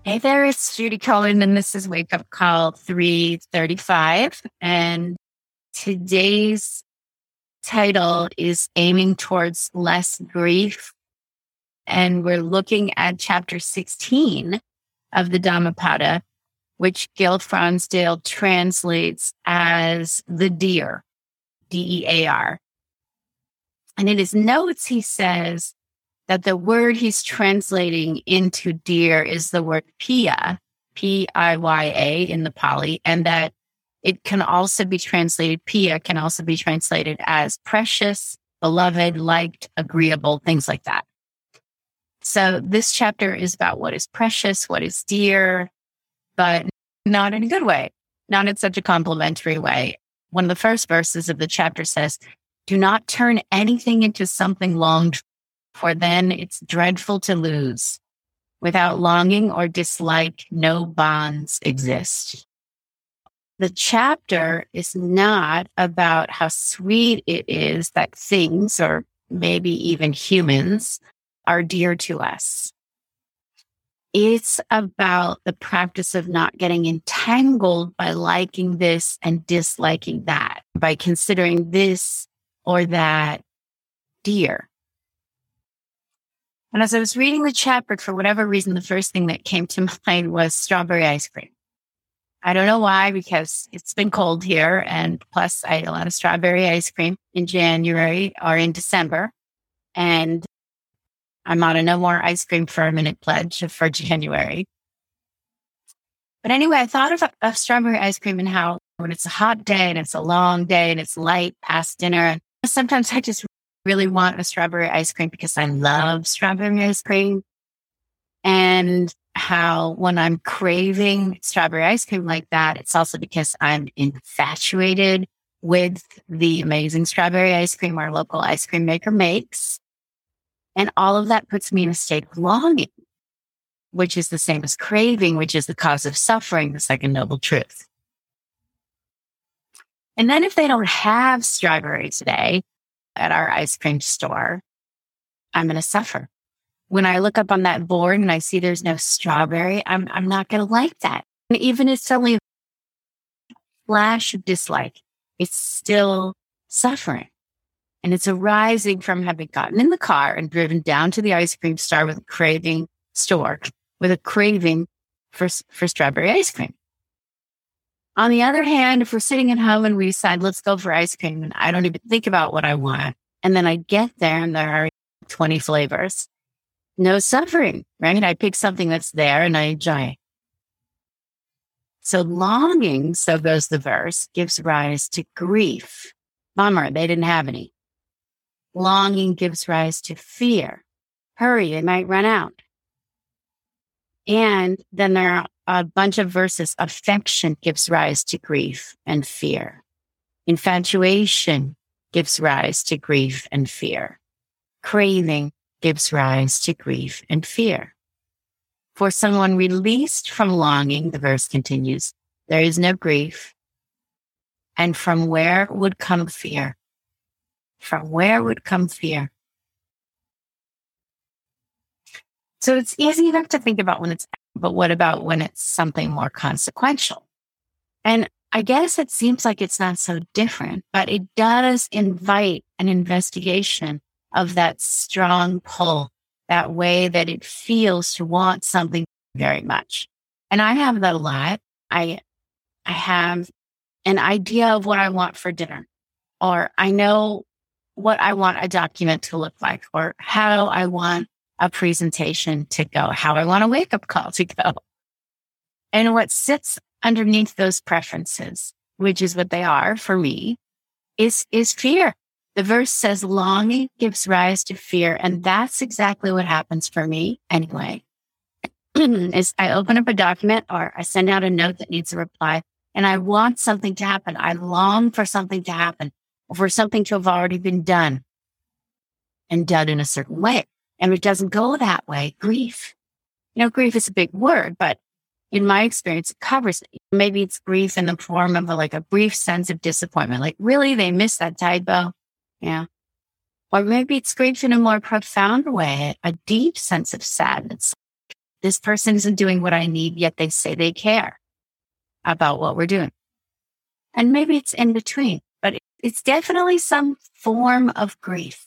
Hey there, it's Judy Cohen, and this is Wake Up Call 335. And today's title is Aiming Towards Less Grief. And we're looking at chapter 16 of the Dhammapada, which Gil Fronsdale translates as the deer, D-E-A-R. And in his notes, he says that the word he's translating into deer is the word piya, P-I-Y-A in the Pali, and that it can also be translated, piya can also be translated as precious, beloved, liked, agreeable, things like that. So this chapter is about what is precious, what is dear, but not in a good way, not in such a complimentary way. One of the first verses of the chapter says, "Do not turn anything into something longed for then it's dreadful to lose. Without longing or dislike, no bonds exist." The chapter is not about how sweet it is that things, or maybe even humans, are dear to us. It's about the practice of not getting entangled by liking this and disliking that, by considering this or that dear. And as I was reading the chapter, for whatever reason, the first thing that came to mind was strawberry ice cream. I don't know why, because it's been cold here. And plus, I ate a lot of strawberry ice cream in January or in December. And I'm on a no more ice cream for a minute pledge for January. But anyway, I thought of strawberry ice cream and how when it's a hot day and it's a long day and it's light past dinner, and sometimes I just really want a strawberry ice cream because I love strawberry ice cream. And how when I'm craving strawberry ice cream like that, it's also because I'm infatuated with the amazing strawberry ice cream our local ice cream maker makes. And all of that puts me in a state of longing, which is the same as craving, which is the cause of suffering, the second noble truth. And then if they don't have strawberry today at our ice cream store, I'm going to suffer. When I look up on that board and I see there's no strawberry, I'm not going to like that. And even if it's only a flash of dislike, it's still suffering. And it's arising from having gotten in the car and driven down to the ice cream store with a craving for strawberry ice cream. On the other hand, if we're sitting at home and we decide, let's go for ice cream, and I don't even think about what I want, and then I get there and there are 20 flavors, no suffering, right? And I pick something that's there and I enjoy it. So longing, so goes the verse, gives rise to grief. Bummer, they didn't have any. Longing gives rise to fear. Hurry, they might run out. And then there are a bunch of verses. Affection gives rise to grief and fear. Infatuation gives rise to grief and fear. Craving gives rise to grief and fear. For someone released from longing, the verse continues, there is no grief. And from where would come fear? From where would come fear? So it's easy enough to think about but what about when it's something more consequential? And I guess it seems like it's not so different, but it does invite an investigation of that strong pull, that way that it feels to want something very much. And I have that a lot. I have an idea of what I want for dinner, or I know what I want a document to look like, or how I want a presentation to go, how I want a wake-up call to go. And what sits underneath those preferences, which is what they are for me, is fear. The verse says longing gives rise to fear. And that's exactly what happens for me anyway. Is I open up a document or I send out a note that needs a reply and I want something to happen. I long for something to happen, or for something to have already been done and done in a certain way. And it doesn't go that way. Grief. Grief is a big word, but in my experience, it covers it. Maybe it's grief in the form of a brief sense of disappointment. Like, really, they missed that typo? Yeah. Or maybe it's grief in a more profound way, a deep sense of sadness. this person isn't doing what I need, yet they say they care about what we're doing. And maybe it's in between, but it's definitely some form of grief.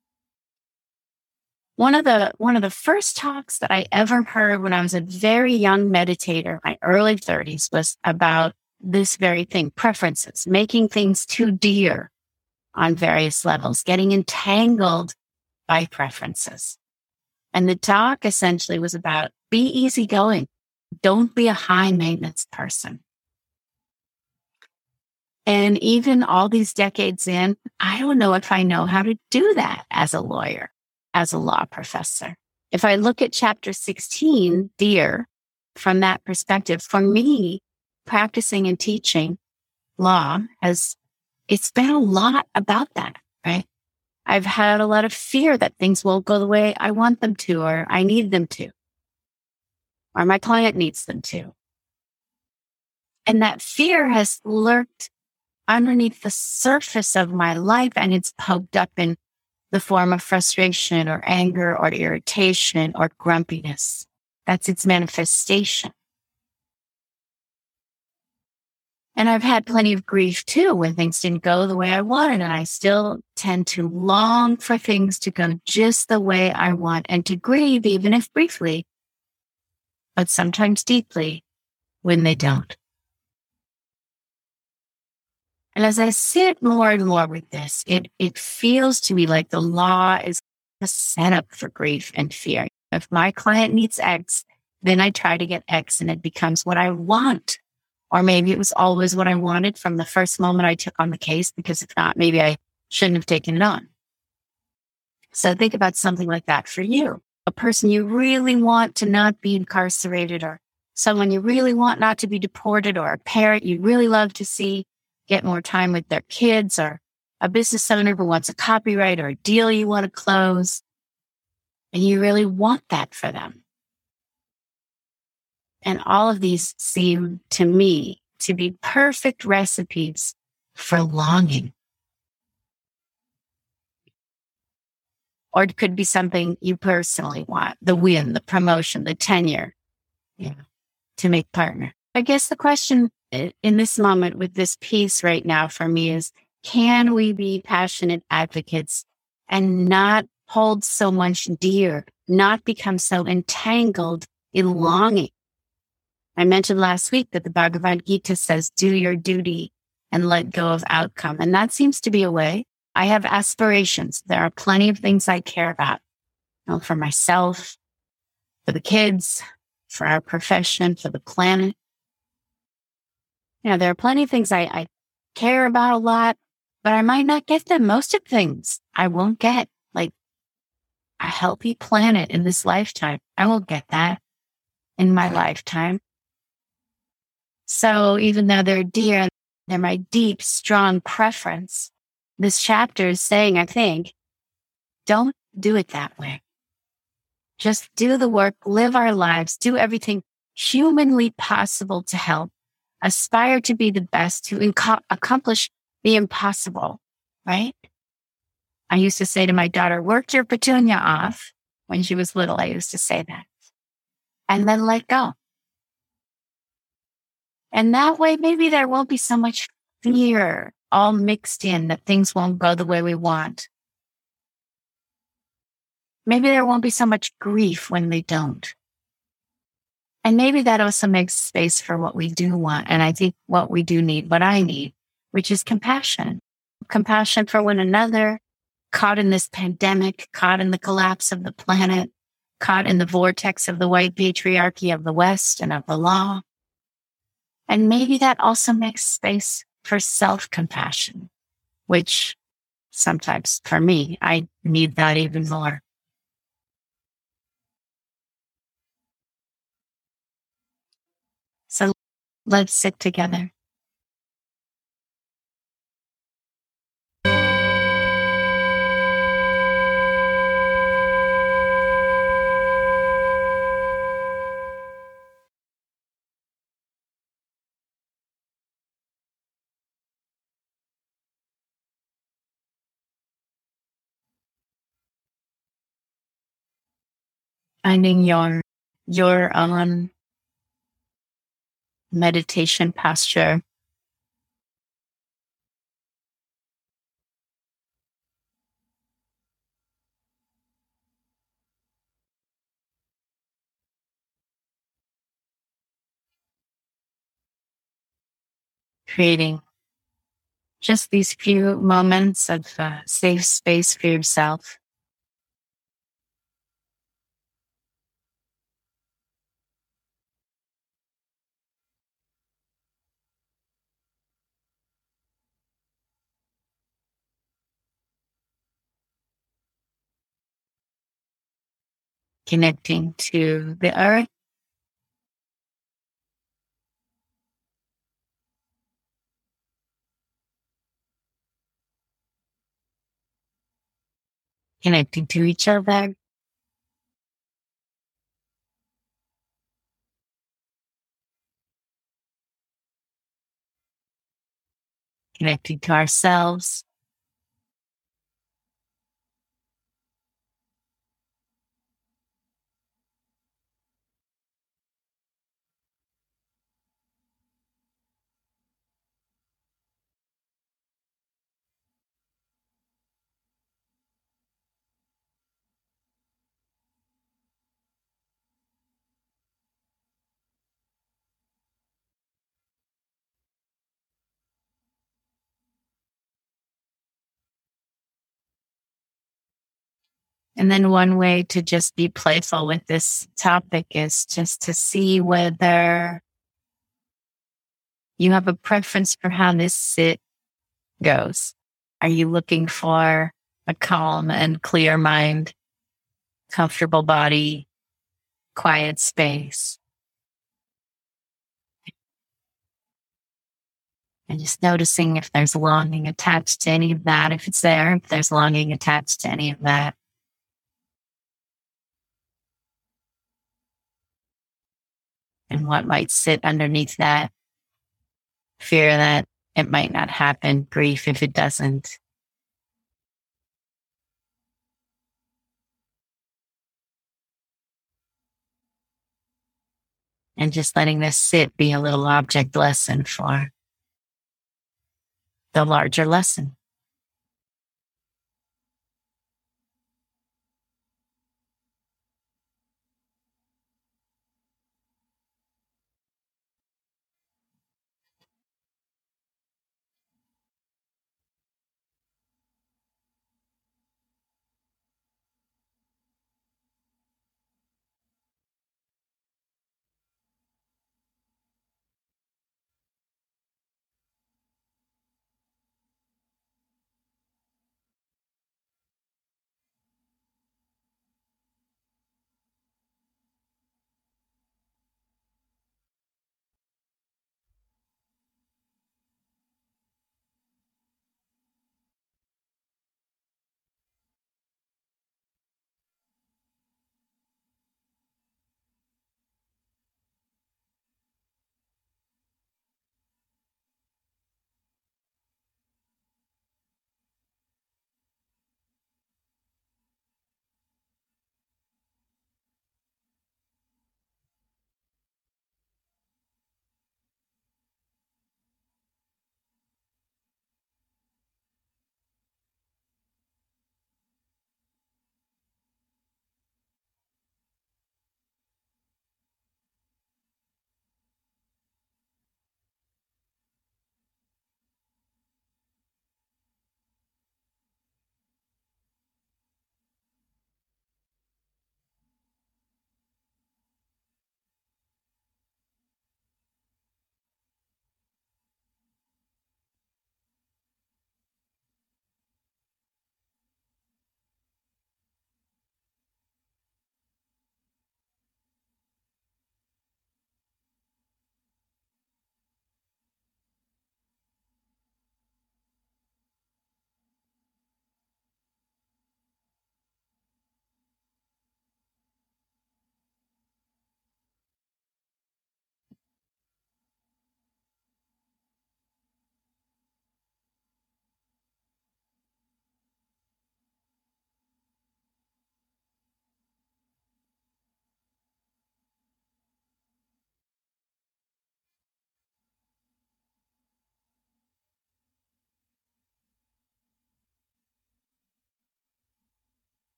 One of the first talks that I ever heard when I was a very young meditator, my early 30s, was about this very thing, preferences, making things too dear on various levels, getting entangled by preferences. And the talk essentially was about be easygoing. Don't be a high maintenance person. And even all these decades in, I don't know if I know how to do that as a lawyer, as a law professor. If I look at chapter 16, dear, from that perspective, for me, practicing and teaching law it's been a lot about that, right? I've had a lot of fear that things won't go the way I want them to, or I need them to, or my client needs them to. And that fear has lurked underneath the surface of my life, and it's poked up in the form of frustration or anger or irritation or grumpiness. That's its manifestation. And I've had plenty of grief too when things didn't go the way I wanted. And I still tend to long for things to go just the way I want and to grieve, even if briefly, but sometimes deeply when they don't. And as I sit more and more with this, it feels to me like the law is a setup for grief and fear. If my client needs X, then I try to get X and it becomes what I want. Or maybe it was always what I wanted from the first moment I took on the case, because if not, maybe I shouldn't have taken it on. So think about something like that for you. A person you really want to not be incarcerated, or someone you really want not to be deported, or a parent you really love to see get more time with their kids, or a business owner who wants a copyright or a deal you want to close. And you really want that for them. And all of these seem to me to be perfect recipes for longing. Or it could be something you personally want, the win, the promotion, the tenure, to make partner. I guess the question in this moment with this piece right now for me is, can we be passionate advocates and not hold so much dear, not become so entangled in longing? I mentioned last week that the Bhagavad Gita says, do your duty and let go of outcome. And that seems to be a way. I have aspirations. There are plenty of things I care about, for myself, for the kids, for our profession, for the planet. There are plenty of things I care about a lot, but I might not get them. Most of things I won't get, like a healthy planet in this lifetime. I won't get that in my lifetime. So even though they're dear, they're my deep, strong preference, this chapter is saying, I think, don't do it that way. Just do the work, live our lives, do everything humanly possible to help, aspire to be the best, to accomplish the impossible, right? I used to say to my daughter, work your petunia off. When she was little, I used to say that. And then let go. And that way, maybe there won't be so much fear all mixed in that things won't go the way we want. Maybe there won't be so much grief when they don't. And maybe that also makes space for what we do want. And I think what we do need, what I need, which is compassion. Compassion for one another, caught in this pandemic, caught in the collapse of the planet, caught in the vortex of the white patriarchy of the West and of the law. And maybe that also makes space for self-compassion, which sometimes for me, I need that even more. So let's sit together. Finding your your own meditation posture, creating just these few moments of safe space for yourself, connecting to the earth, connecting to each other, connecting to ourselves, and then one way to just be playful with this topic is just to see whether you have a preference for how this sit goes. Are you looking for a calm and clear mind, comfortable body, quiet space? And just noticing if there's longing attached to any of that, if it's there, if there's longing attached to any of that, and what might sit underneath that fear that it might not happen, grief if it doesn't. And just letting this sit be a little object lesson for the larger lesson.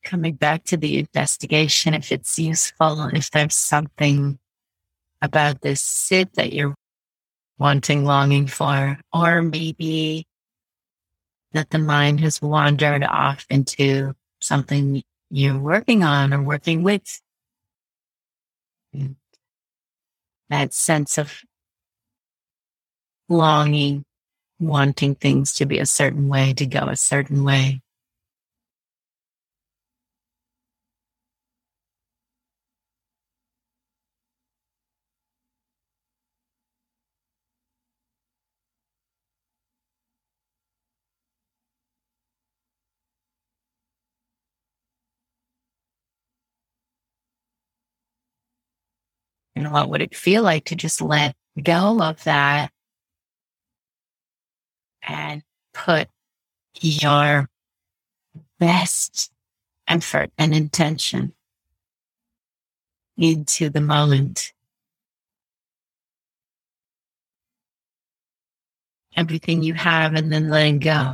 coming back to the investigation, if it's useful, if there's something about this sit that you're wanting, longing for, or maybe that the mind has wandered off into something you're working on or working with. That sense of longing, wanting things to be a certain way, to go a certain way. And what would it feel like to just let go of that and put your best effort and intention into the moment? Everything you have, and then letting go.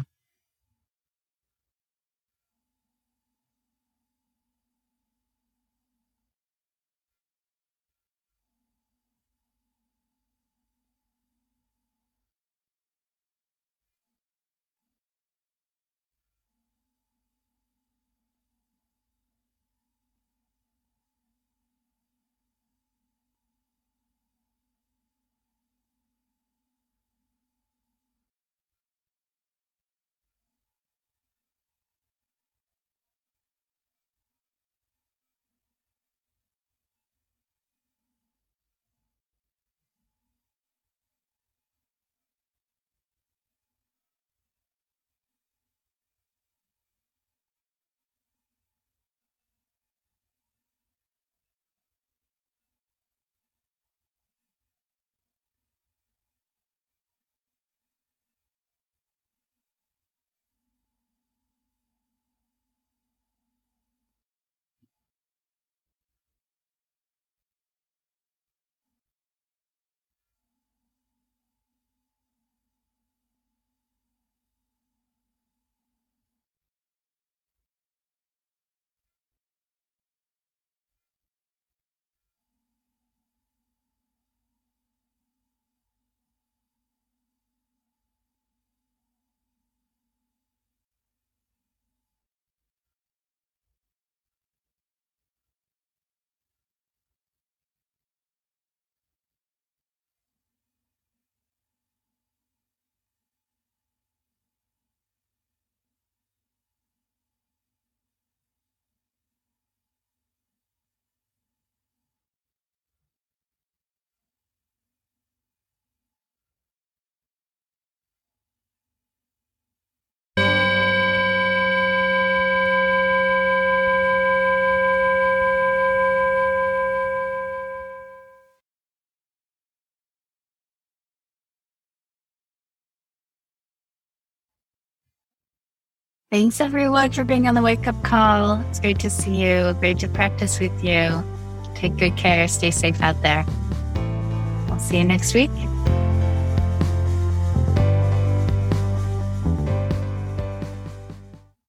Thanks everyone for being on the wake up call. It's great to see you. Great to practice with you. Take good care. Stay safe out there. I'll see you next week.